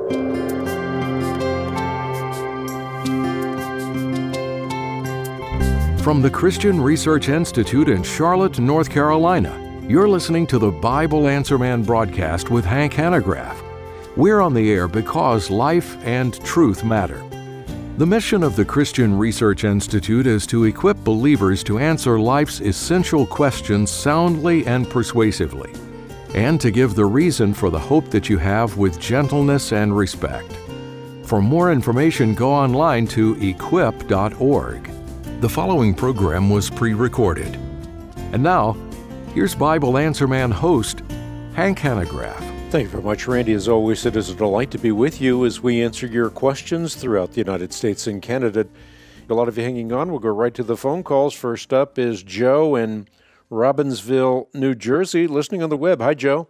From the Christian Research Institute in Charlotte, North Carolina, you're listening to the Bible Answer Man broadcast with Hank Hanegraaff. We're on the air because life and truth matter. The mission of the Christian Research Institute is to equip believers to answer life's essential questions soundly and persuasively, and to give the reason for the hope that you have with gentleness and respect. For more information, go online to equip.org. The following program was pre-recorded. And now, here's Bible Answer Man host, Hank Hanegraaff. Thank you very much, Randy. As always, it is a delight to be with you as we answer your questions throughout the United States and Canada. A lot of you hanging on. We'll go right to the phone calls. First up is Joe in Robbinsville, New Jersey, listening on the web. Hi, Joe.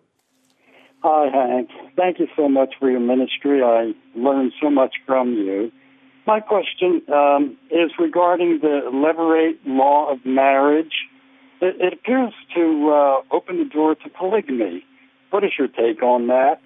Hi, Hank. Thank you so much for your ministry. I learned so much from you. My question is regarding the Levirate law of marriage. It appears to open the door to polygamy. What is your take on that?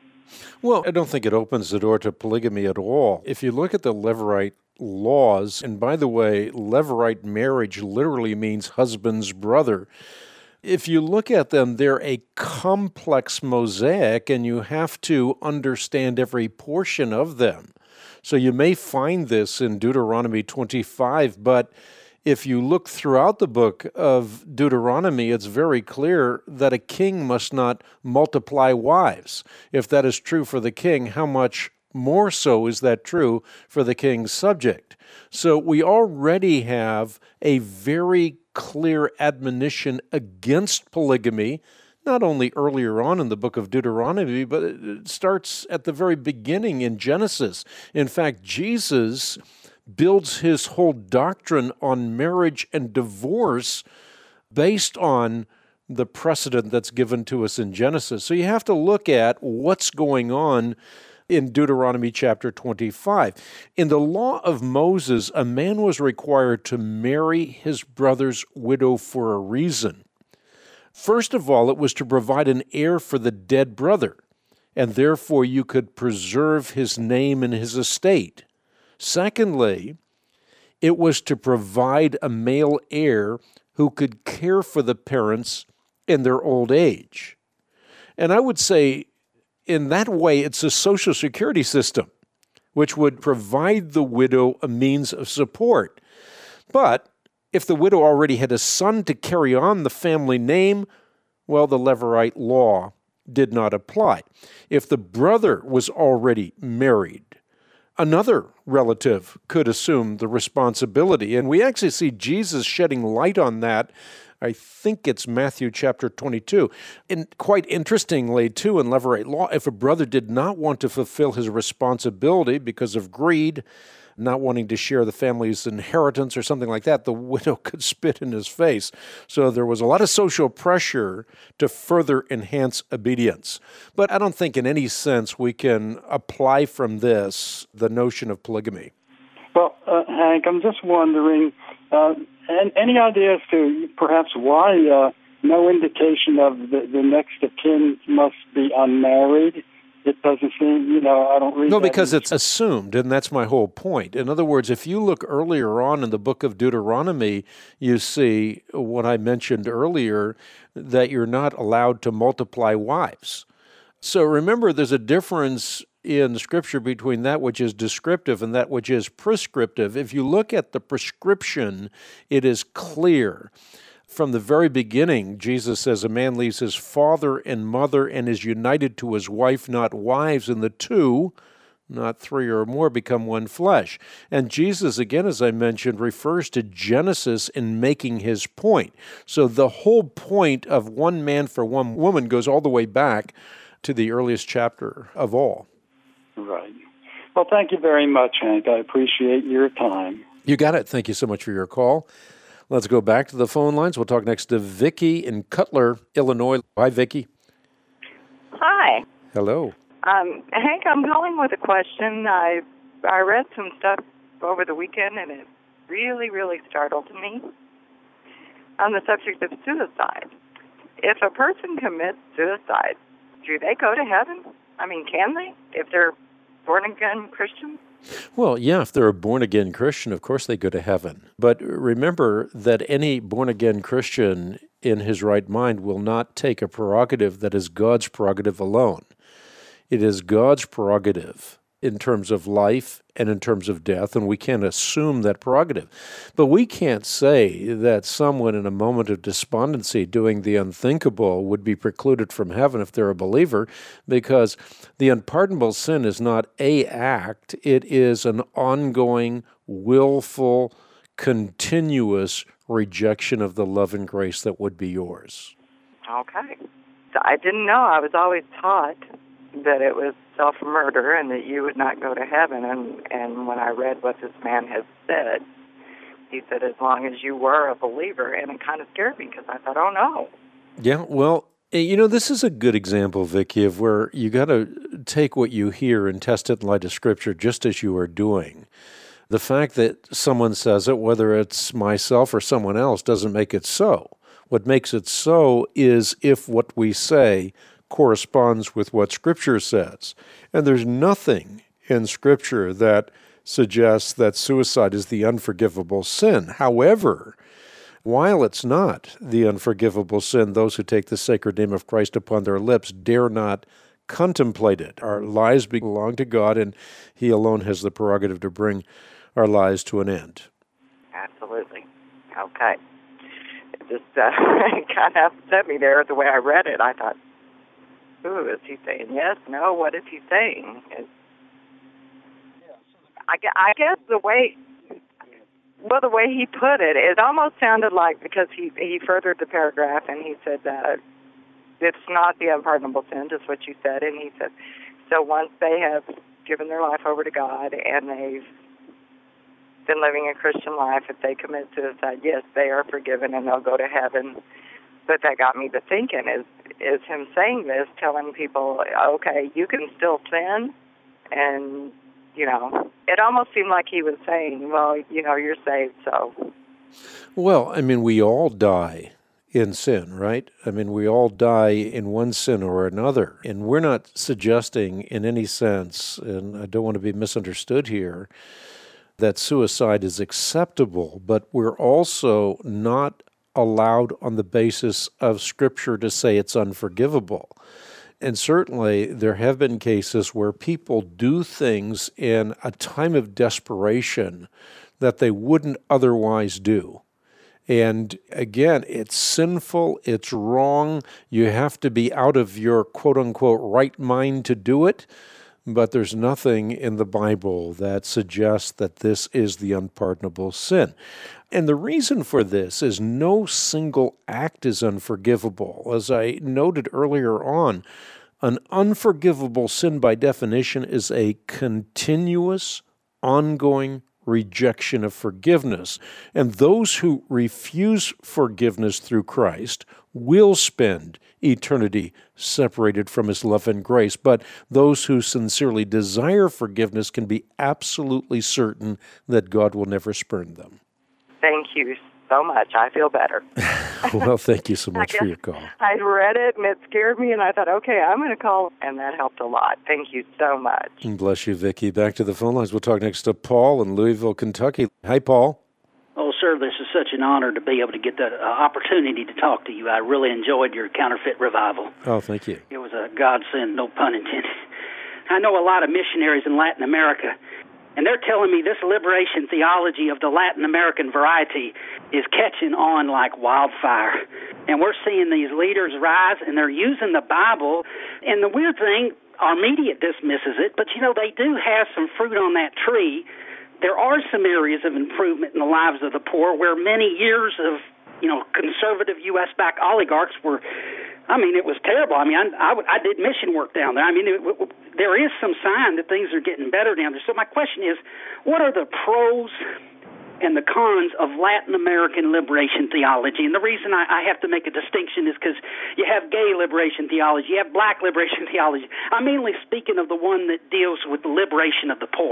Well, I don't think it opens the door to polygamy at all. If you look at the Levirate laws, and by the way, Levirate marriage literally means husband's brother. If you look at them, they're a complex mosaic, and you have to understand every portion of them. So you may find this in Deuteronomy 25, but if you look throughout the book of Deuteronomy, it's very clear that a king must not multiply wives. If that is true for the king, how much more so is that true for the king's subject? So we already have a very clear admonition against polygamy, not only earlier on in the book of Deuteronomy, but it starts at the very beginning in Genesis. In fact, Jesus builds his whole doctrine on marriage and divorce based on the precedent that's given to us in Genesis. So you have to look at what's going on in Deuteronomy chapter 25. In the law of Moses, a man was required to marry his brother's widow for a reason. First of all, it was to provide an heir for the dead brother, and therefore you could preserve his name and his estate. Secondly, it was to provide a male heir who could care for the parents in their old age. And I would say, in that way, it's a social security system, which would provide the widow a means of support. But if the widow already had a son to carry on the family name, well, the Levirate law did not apply. If the brother was already married, another relative could assume the responsibility. And we actually see Jesus shedding light on that. I think it's Matthew chapter 22. And quite interestingly, too, in Levirate law, if a brother did not want to fulfill his responsibility because of greed, not wanting to share the family's inheritance or something like that, the widow could spit in his face. So there was a lot of social pressure to further enhance obedience. But I don't think in any sense we can apply from this the notion of polygamy. Well, Hank, I'm just wondering, any idea as to perhaps why no indication of the next of kin must be unmarried? It doesn't seem, I don't read. No, because it's assumed, and that's my whole point. In other words, if you look earlier on in the book of Deuteronomy, you see what I mentioned earlier, that you're not allowed to multiply wives. So remember, there's a difference in Scripture between that which is descriptive and that which is prescriptive. If you look at the prescription, it is clear. From the very beginning, Jesus says a man leaves his father and mother and is united to his wife, not wives, and the two, not three or more, become one flesh. And Jesus, again, as I mentioned, refers to Genesis in making his point. So the whole point of one man for one woman goes all the way back to the earliest chapter of all. Right. Well, thank you very much, Hank. I appreciate your time. You got it. Thank you so much for your call. Let's go back to the phone lines. We'll talk next to Vicki in Cutler, Illinois. Hi, Vicki. Hi. Hello. Hank, I'm calling with a question. I read some stuff over the weekend, and it really, really startled me on the subject of suicide. If a person commits suicide, do they go to heaven? I mean, can they? If they're born-again Christians? Well, yeah, if they're a born-again Christian, of course they go to heaven. But remember that any born-again Christian in his right mind will not take a prerogative that is God's prerogative alone. It is God's prerogative in terms of life and in terms of death, and we can't assume that prerogative. But we can't say that someone in a moment of despondency doing the unthinkable would be precluded from heaven if they're a believer, because the unpardonable sin is not a act, it is an ongoing, willful, continuous rejection of the love and grace that would be yours. Okay. So I didn't know. I was always taught that it was self-murder and that you would not go to heaven. And when I read what this man had said, he said, as long as you were a believer, and it kind of scared me because I thought, oh, no. Yeah, well, you know, this is a good example, Vicki, of where you got to take what you hear and test it in light of Scripture, just as you are doing. The fact that someone says it, whether it's myself or someone else, doesn't make it so. What makes it so is if what we say corresponds with what Scripture says. And there's nothing in Scripture that suggests that suicide is the unforgivable sin. However, while it's not the unforgivable sin, those who take the sacred name of Christ upon their lips dare not contemplate it. Our lives belong to God, and He alone has the prerogative to bring our lives to an end. Absolutely. Okay. It just kind of upset me there the way I read it. I thought, ooh, is he saying yes? No? What is he saying? I guess the way he put it, it almost sounded like, because he furthered the paragraph and he said that it's not the unpardonable sin, just what you said, and he said, so once they have given their life over to God and they've been living a Christian life, if they commit suicide, yes, they are forgiven and they'll go to heaven. But that got me to thinking, is him saying this, telling people, okay, you can still sin, and, you know, it almost seemed like he was saying, well, you know, you're saved, so. Well, I mean, we all die in sin, right? I mean, we all die in one sin or another, and we're not suggesting in any sense, and I don't want to be misunderstood here, that suicide is acceptable, but we're also not allowed on the basis of Scripture to say it's unforgivable. And certainly there have been cases where people do things in a time of desperation that they wouldn't otherwise do. And again, it's sinful, it's wrong, you have to be out of your quote-unquote right mind to do it, but there's nothing in the Bible that suggests that this is the unpardonable sin. And the reason for this is no single act is unforgivable. As I noted earlier on, an unforgivable sin by definition is a continuous, ongoing rejection of forgiveness. And those who refuse forgiveness through Christ will spend eternity separated from His love and grace. But those who sincerely desire forgiveness can be absolutely certain that God will never spurn them. Thank you so much. I feel better. Well, thank you so much for your call. I read it, and it scared me, and I thought, okay, I'm going to call, and that helped a lot. Thank you so much. Bless you, Vicki. Back to the phone lines. We'll talk next to Paul in Louisville, Kentucky. Hi, Paul. Oh, sir, this is such an honor to be able to get the opportunity to talk to you. I really enjoyed your counterfeit revival. Oh, thank you. It was a godsend, no pun intended. I know a lot of missionaries in Latin America, and they're telling me this liberation theology of the Latin American variety is catching on like wildfire. And we're seeing these leaders rise, and they're using the Bible. And the weird thing, our media dismisses it, but, you know, they do have some fruit on that tree. There are some areas of improvement in the lives of the poor where many years of, you know, conservative U.S.-backed oligarchs were, I mean, it was terrible. I mean, I did mission work down there. I mean, there is some sign that things are getting better down there. So my question is, what are the pros and the cons of Latin American liberation theology? And the reason I have to make a distinction is because you have gay liberation theology, you have black liberation theology. I'm mainly speaking of the one that deals with the liberation of the poor.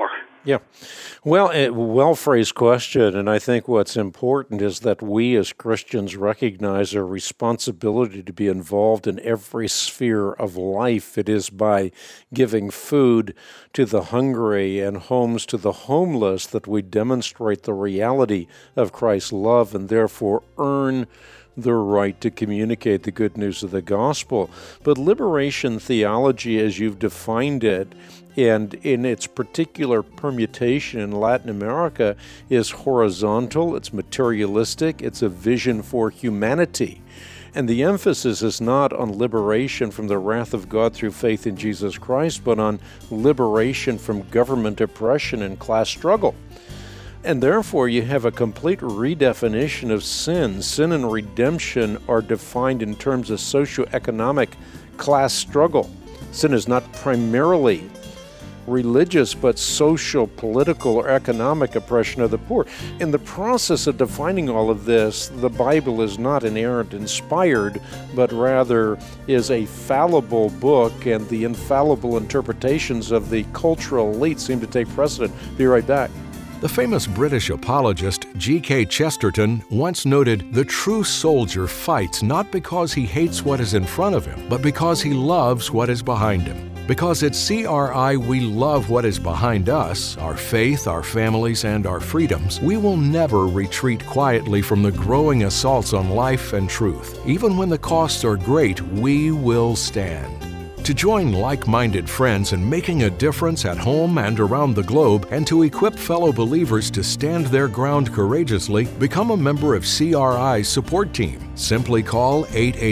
Yeah. Well, well-phrased question, and I think what's important is that we as Christians recognize our responsibility to be involved in every sphere of life. It is by giving food to the hungry and homes to the homeless that we demonstrate the reality of Christ's love and therefore earn the right to communicate the good news of the gospel. But liberation theology, as you've defined it, and in its particular permutation in Latin America, is horizontal, it's materialistic, it's a vision for humanity. And the emphasis is not on liberation from the wrath of God through faith in Jesus Christ, but on liberation from government oppression and class struggle. And therefore, you have a complete redefinition of sin. Sin and redemption are defined in terms of socioeconomic class struggle. Sin is not primarily religious, but social, political, or economic oppression of the poor. In the process of defining all of this, the Bible is not inerrant inspired, but rather is a fallible book, and the infallible interpretations of the cultural elite seem to take precedent. Be right back. The famous British apologist G.K. Chesterton once noted, "The true soldier fights not because he hates what is in front of him, but because he loves what is behind him." Because at CRI we love what is behind us, our faith, our families, and our freedoms, we will never retreat quietly from the growing assaults on life and truth. Even when the costs are great, we will stand. To join like-minded friends in making a difference at home and around the globe, and to equip fellow believers to stand their ground courageously, become a member of CRI's support team. Simply call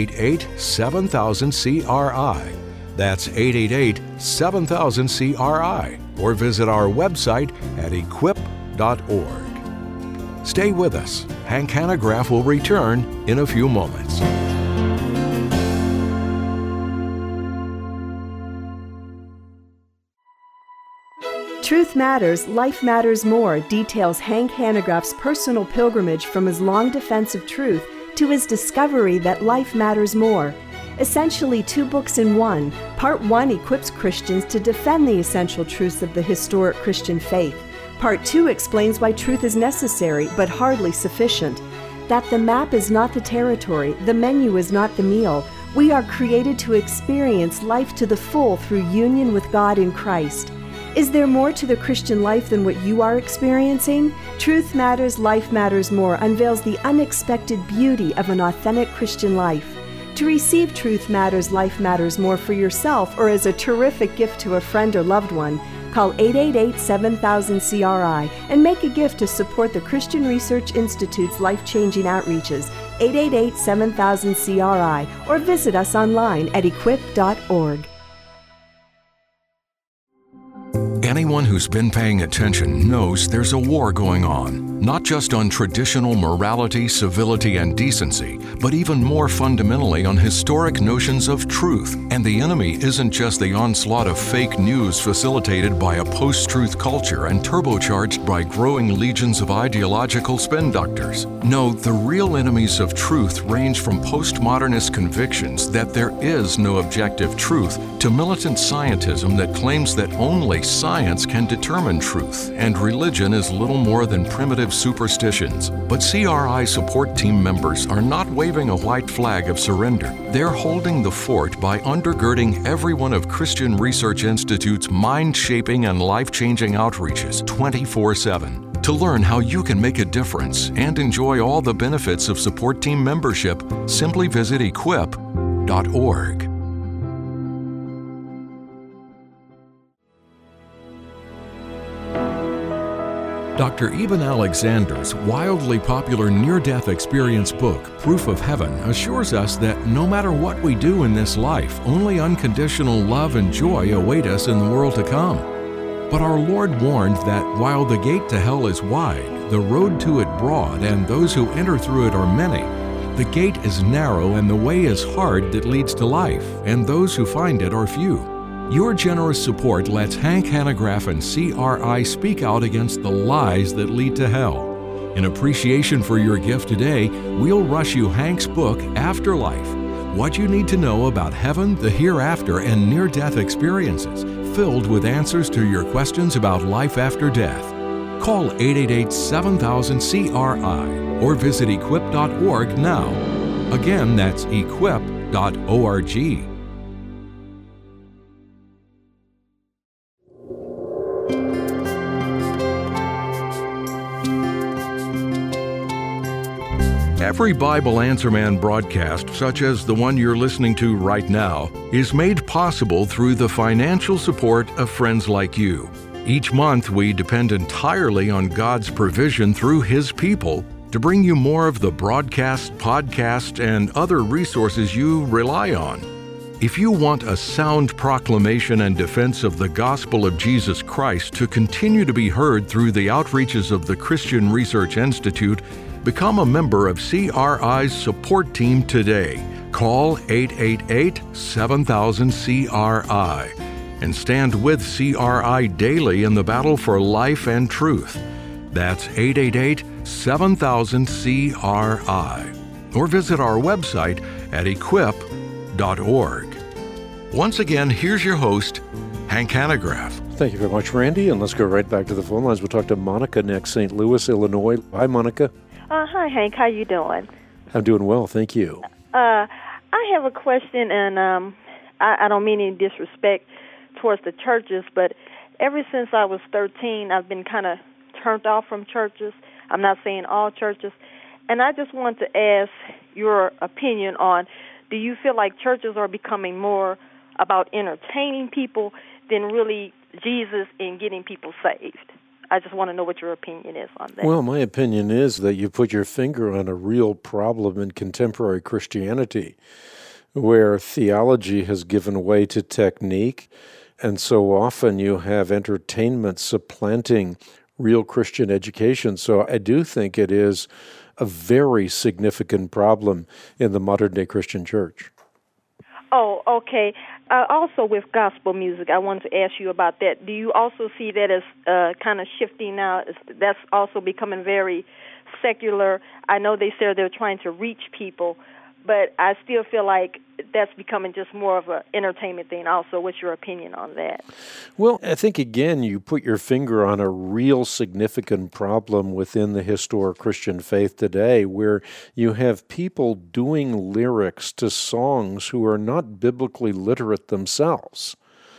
888-7000-CRI. That's 888-7000-CRI, or visit our website at equip.org. Stay with us. Hank Hanegraaff will return in a few moments. Truth Matters, Life Matters More details Hank Hanegraaff's personal pilgrimage from his long defense of truth to his discovery that life matters more. Essentially 2 books in one. Part 1 equips Christians to defend the essential truths of the historic Christian faith. Part 2 explains why truth is necessary, but hardly sufficient. That the map is not the territory, the menu is not the meal. We are created to experience life to the full through union with God in Christ. Is there more to the Christian life than what you are experiencing? Truth Matters, Life Matters More unveils the unexpected beauty of an authentic Christian life. To receive Truth Matters, Life Matters More for yourself or as a terrific gift to a friend or loved one, call 888-7000-CRI and make a gift to support the Christian Research Institute's life-changing outreaches, 888-7000-CRI, or visit us online at equip.org. Anyone who's been paying attention knows there's a war going on, not just on traditional morality, civility, and decency, but even more fundamentally on historic notions of truth. And the enemy isn't just the onslaught of fake news facilitated by a post-truth culture and turbocharged by growing legions of ideological spin doctors. No, the real enemies of truth range from postmodernist convictions that there is no objective truth to militant scientism that claims that only science can determine truth, and religion is little more than primitive superstitions. But CRI support team members are not waving a white flag of surrender. They're holding the fort by undergirding every one of Christian Research Institute's mind-shaping and life-changing outreaches 24/7. To learn how you can make a difference and enjoy all the benefits of support team membership, simply visit equip.org. Dr. Eben Alexander's wildly popular near-death experience book, Proof of Heaven, assures us that no matter what we do in this life, only unconditional love and joy await us in the world to come. But our Lord warned that while the gate to hell is wide, the road to it broad, and those who enter through it are many, the gate is narrow and the way is hard that leads to life, and those who find it are few. Your generous support lets Hank Hanegraaff and CRI speak out against the lies that lead to hell. In appreciation for your gift today, we'll rush you Hank's book, Afterlife: What You Need to Know About Heaven, the Hereafter, and Near-Death Experiences, filled with answers to your questions about life after death. Call 888-7000-CRI or visit equip.org now. Again, that's equip.org. Every Bible Answer Man broadcast, such as the one you're listening to right now, is made possible through the financial support of friends like you. Each month, we depend entirely on God's provision through His people to bring you more of the broadcast, podcast, and other resources you rely on. If you want a sound proclamation and defense of the gospel of Jesus Christ to continue to be heard through the outreaches of the Christian Research Institute, become a member of CRI's support team today. Call 888-7000-CRI and stand with CRI daily in the battle for life and truth. That's 888-7000-CRI. Or visit our website at equip.org. Once again, here's your host, Hank Hanegraaff. Thank you very much, Randy. And let's go right back to the phone lines. We'll talk to Monica next, St. Louis, Illinois. Hi, Monica. Hi, Hank. How you doing? I'm doing well, thank you. I have a question, and I don't mean any disrespect towards the churches, but ever since I was 13, I've been kind of turned off from churches. I'm not saying all churches. And I just want to ask your opinion on, do you feel like churches are becoming more about entertaining people than really Jesus and getting people saved? I just want to know what your opinion is on that. Well, my opinion is that you put your finger on a real problem in contemporary Christianity, where theology has given way to technique, and so often you have entertainment supplanting real Christian education. So I do think it is a very significant problem in the modern-day Christian church. Oh, okay. Also with gospel music, I wanted to ask you about that. Do you also see that as kind of shifting now? That's also becoming very secular. I know they say they're trying to reach people, but I still feel like that's becoming just more of an entertainment thing also. What's your opinion on that? Well, I think, again, you put your finger on a real significant problem within the historic Christian faith today, where you have people doing lyrics to songs who are not biblically literate themselves.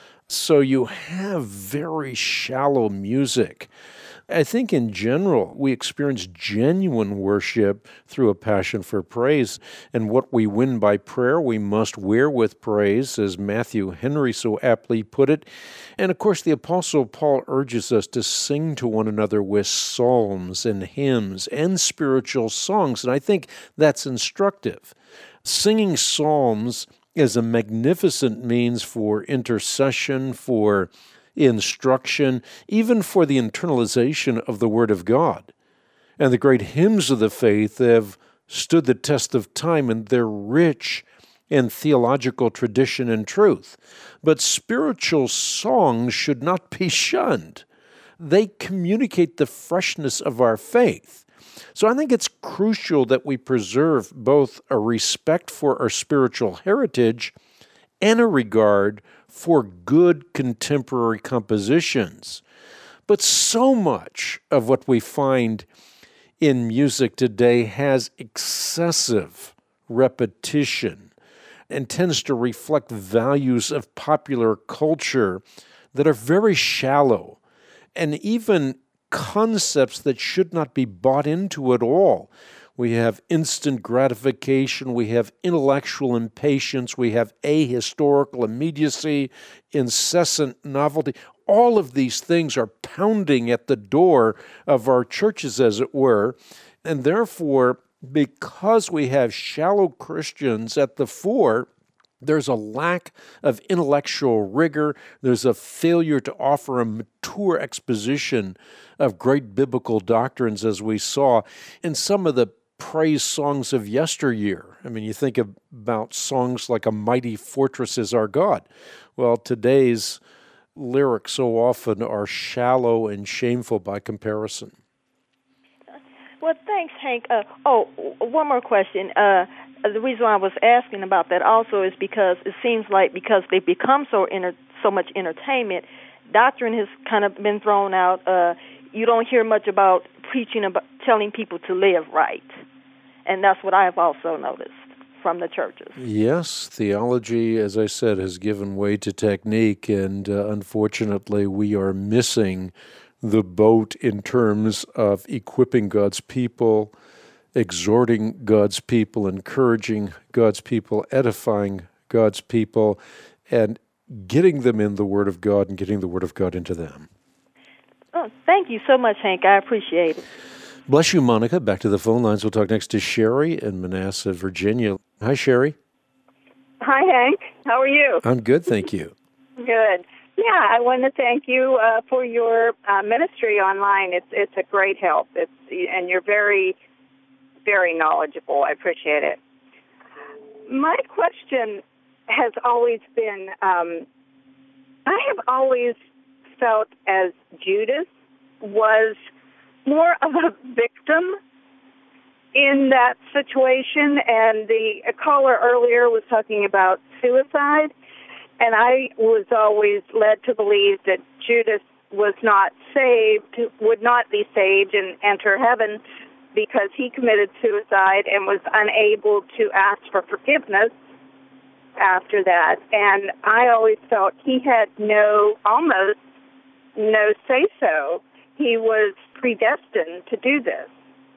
So you have very shallow music. I think in general, we experience genuine worship through a passion for praise. And what we win by prayer, we must wear with praise, as Matthew Henry so aptly put it. And of course, the Apostle Paul urges us to sing to one another with psalms and hymns and spiritual songs. And I think that's instructive. Singing psalms is a magnificent means for intercession, for instruction, even for the internalization of the Word of God. And the great hymns of the faith have stood the test of time, and they're rich in theological tradition and truth. But spiritual songs should not be shunned. They communicate the freshness of our faith. So I think it's crucial that we preserve both a respect for our spiritual heritage and a regard for good contemporary compositions. But so much of what we find in music today has excessive repetition and tends to reflect values of popular culture that are very shallow, and even concepts that should not be bought into at all. We have instant gratification, we have intellectual impatience, we have ahistorical immediacy, incessant novelty. All of these things are pounding at the door of our churches, as it were, and therefore, because we have shallow Christians at the fore, there's a lack of intellectual rigor. There's a failure to offer a mature exposition of great biblical doctrines, as we saw in some of the praise songs of yesteryear. I mean, you think about songs like "A Mighty Fortress Is Our God." Well, today's lyrics so often are shallow and shameful by comparison. Well, thanks, Hank. One more question. The reason I was asking about that also is because it seems like because they become so so much entertainment, doctrine has kind of been thrown out. You don't hear much about preaching, about telling people to live right. And that's what I have also noticed from the churches. Yes, theology, as I said, has given way to technique, and unfortunately we are missing the boat in terms of equipping God's people, exhorting God's people, encouraging God's people, edifying God's people, and getting them in the Word of God and getting the Word of God into them. Oh, thank you so much, Hank. I appreciate it. Bless you, Monica. Back to the phone lines. We'll talk next to Sherry in Manassas, Virginia. Hi, Sherry. Hi, Hank. How are you? I'm good, thank you. Good. Yeah, I want to thank you for your ministry online. It's a great help. And you're very, very knowledgeable. I appreciate it. My question has always been, I have always felt as Judas was more of a victim in that situation, and the caller earlier was talking about suicide, and I was always led to believe that Judas was not saved, would not be saved and enter heaven because he committed suicide and was unable to ask for forgiveness after that. And I always felt he had almost no say-so. He was predestined to do this.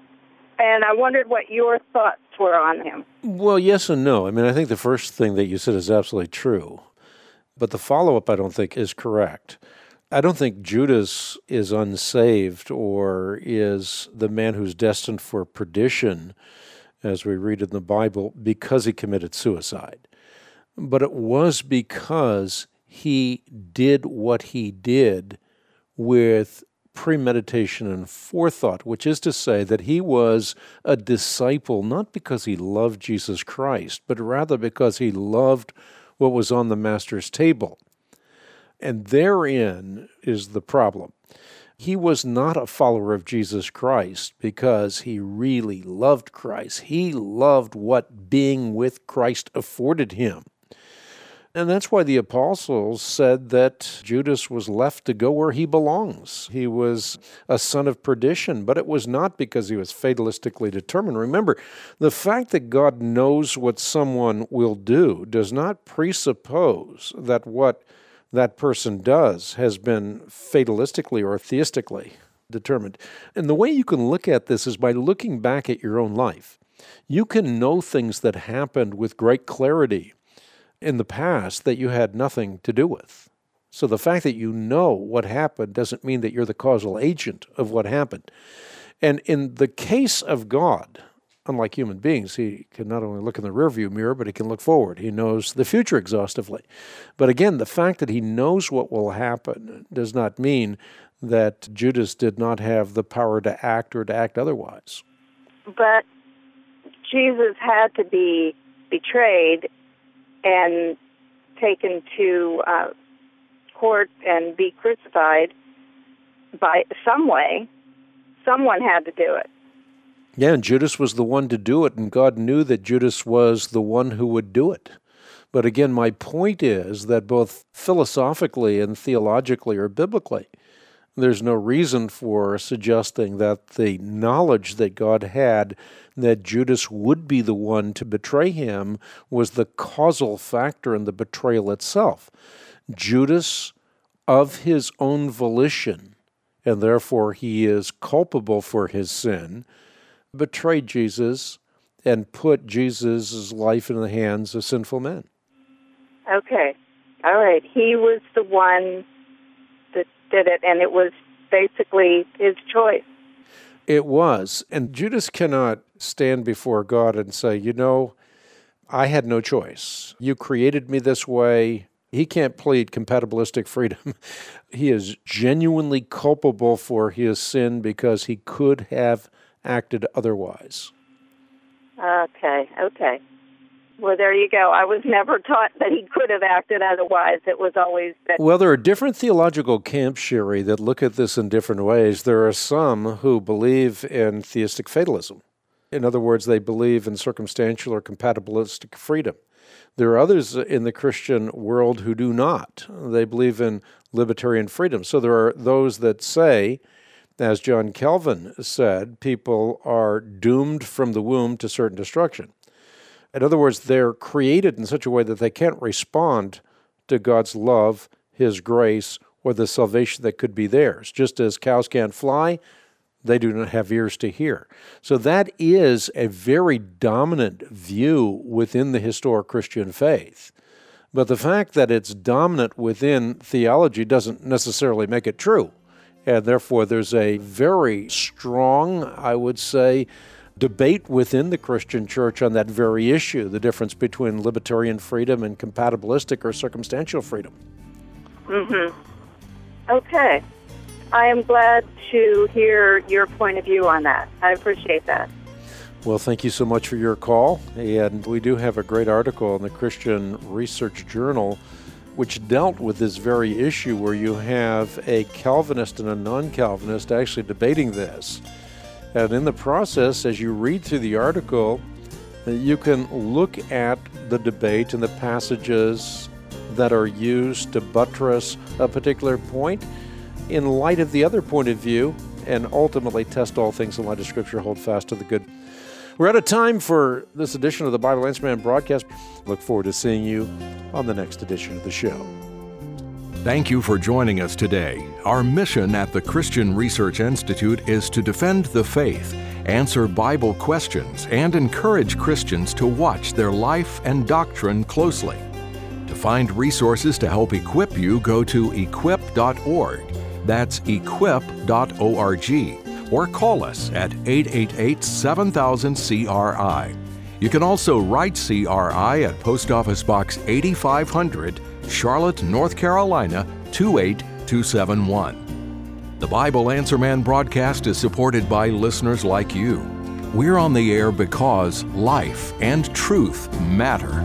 And I wondered what your thoughts were on him. Well, yes and no. I mean, I think the first thing that you said is absolutely true. But the follow-up, I don't think, is correct. I don't think Judas is unsaved or is the man who's destined for perdition, as we read in the Bible, because he committed suicide. But it was because he did what he did with premeditation and forethought, which is to say that he was a disciple not because he loved Jesus Christ, but rather because he loved what was on the Master's table. And therein is the problem. He was not a follower of Jesus Christ because he really loved Christ. He loved what being with Christ afforded him. And that's why the apostles said that Judas was left to go where he belongs. He was a son of perdition, but it was not because he was fatalistically determined. Remember, the fact that God knows what someone will do does not presuppose that what that person does has been fatalistically or theistically determined. And the way you can look at this is by looking back at your own life. You can know things that happened with great clarity in the past that you had nothing to do with. So the fact that you know what happened doesn't mean that you're the causal agent of what happened. And in the case of God, unlike human beings, he can not only look in the rearview mirror, but he can look forward. He knows the future exhaustively. But again, the fact that he knows what will happen does not mean that Judas did not have the power to act or to act otherwise. But Jesus had to be betrayed and taken to court and be crucified by some way. Someone had to do it. Yeah, and Judas was the one to do it, and God knew that Judas was the one who would do it. But again, my point is that both philosophically and theologically or biblically, there's no reason for suggesting that the knowledge that God had that Judas would be the one to betray him was the causal factor in the betrayal itself. Judas, of his own volition, and therefore he is culpable for his sin, betrayed Jesus and put Jesus' life in the hands of sinful men. Okay. All right. He was the one that did it, and it was basically his choice. It was. And Judas cannot stand before God and say, you know, I had no choice. You created me this way. He can't plead compatibilistic freedom. He is genuinely culpable for his sin because he could have acted otherwise. Okay. Well, there you go. I was never taught that he could have acted otherwise. It was always that. Well, there are different theological camps, Sherry, that look at this in different ways. There are some who believe in theistic fatalism. In other words, they believe in circumstantial or compatibilistic freedom. There are others in the Christian world who do not. They believe in libertarian freedom. So there are those that say, as John Calvin said, people are doomed from the womb to certain destruction. In other words, they're created in such a way that they can't respond to God's love, His grace, or the salvation that could be theirs. Just as cows can't fly, they do not have ears to hear. So that is a very dominant view within the historic Christian faith. But the fact that it's dominant within theology doesn't necessarily make it true. And therefore, there's a very strong, I would say, debate within the Christian church on that very issue, the difference between libertarian freedom and compatibilistic or circumstantial freedom. Mm-hmm. Okay. I am glad to hear your point of view on that. I appreciate that. Well, thank you so much for your call. And we do have a great article in the Christian Research Journal which dealt with this very issue where you have a Calvinist and a non-Calvinist actually debating this. And in the process, as you read through the article, you can look at the debate and the passages that are used to buttress a particular point in light of the other point of view, and ultimately test all things in light of Scripture, hold fast to the good. We're out of time for this edition of the Bible Answer Man broadcast. Look forward to seeing you on the next edition of the show. Thank you for joining us today. Our mission at the Christian Research Institute is to defend the faith, answer Bible questions, and encourage Christians to watch their life and doctrine closely. To find resources to help equip you, go to equip.org. That's equip.org. Or call us at 888-7000-CRI. You can also write CRI at Post Office Box 8500, Charlotte, North Carolina, 28271. The Bible Answer Man broadcast is supported by listeners like you. We're on the air because life and truth matter.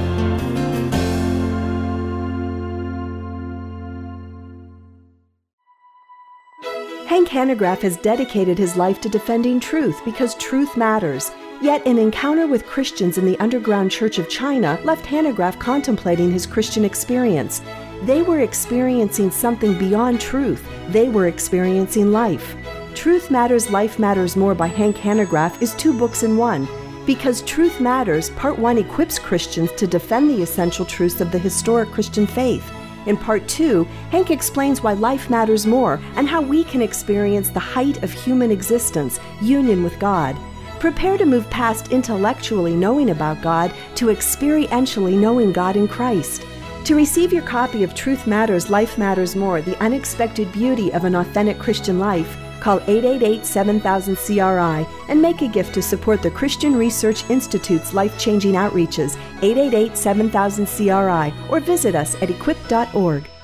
Hank Hanegraaff has dedicated his life to defending truth because truth matters. Yet an encounter with Christians in the underground Church of China left Hanegraaff contemplating his Christian experience. They were experiencing something beyond truth. They were experiencing life. Truth Matters, Life Matters More by Hank Hanegraaff is 2 books in one. Because Truth Matters, Part 1 equips Christians to defend the essential truths of the historic Christian faith. In Part 2, Hank explains why life matters more and how we can experience the height of human existence, union with God. Prepare to move past intellectually knowing about God to experientially knowing God in Christ. To receive your copy of Truth Matters, Life Matters More, The Unexpected Beauty of an Authentic Christian Life, call 888-7000-CRI and make a gift to support the Christian Research Institute's life-changing outreaches, 888-7000-CRI, or visit us at equip.org.